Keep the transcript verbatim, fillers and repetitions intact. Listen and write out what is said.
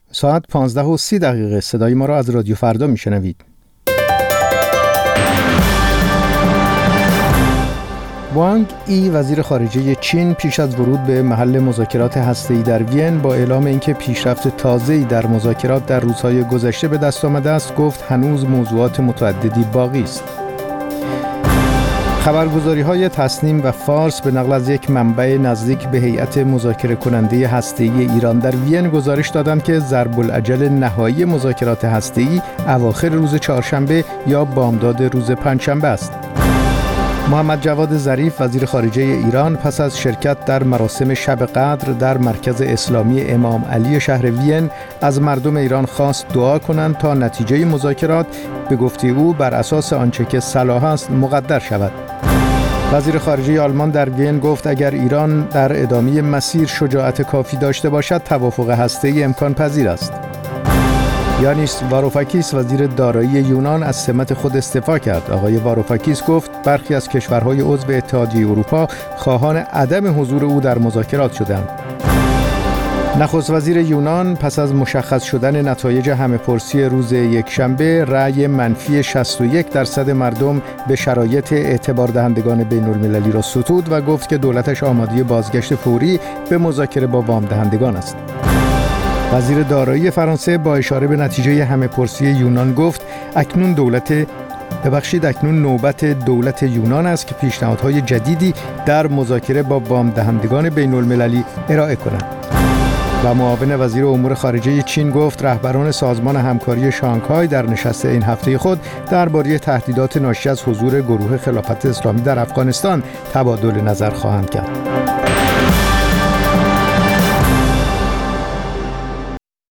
ساعت پانزده و سی دقیقه صدای ما را از رادیو فردا میشنوید. وانگ ای وزیر خارجه چین پیش از ورود به محل مذاکرات هسته‌ای در وین با اعلام اینکه پیشرفت تازه‌ای در مذاکرات در روزهای گذشته به دست آمده است گفت هنوز موضوعات متعددی باقی است. خبرگزاری‌های تسنیم و فارس به نقل از یک منبع نزدیک به هیئت مذاکره کننده هسته‌ای ایران در وین گزارش دادند که ضرب الاجل نهایی مذاکرات هسته‌ای اواخر روز چهارشنبه یا بامداد روز پنجشنبه است. محمد جواد ظریف وزیر خارجه ایران پس از شرکت در مراسم شب قدر در مرکز اسلامی امام علی شهر وین از مردم ایران خواست دعا کنند تا نتیجه مذاکرات به گفته او بر اساس آنچه که صلاح است مقدر شود. وزیر خارجه آلمان در وین گفت اگر ایران در ادامه مسیر شجاعت کافی داشته باشد توافق هسته‌ای امکان پذیر است. یانیس واروفاکیس وزیر دارایی یونان از سمت خود استعفا کرد. آقای واروفاکیس گفت برخی از کشورهای عضو اتحادیه اروپا خواهان عدم حضور او در مذاکرات شدند. نخست وزیر یونان پس از مشخص شدن نتایج همه‌پرسی روز یکشنبه رأی منفی شصت و یک درصد مردم به شرایط اعتبار دهندگان بین المللی را ستود و گفت که دولتش آماده بازگشت فوری به مذاکره با وام دهندگان است. وزیر دارایی فرانسه با اشاره به نتیجه همه‌پرسی یونان گفت اکنون دولت ببخشید اکنون نوبت دولت یونان است که پیشنهادهای جدیدی در مذاکره با وام دهندگان بین المللی ارائه کنند. و معاون وزیر امور خارجه چین گفت رهبران سازمان همکاری شانگهای در نشست این هفته خود درباره تهدیدات ناشی از حضور گروه خلافت اسلامی در افغانستان تبادل نظر خواهند کرد.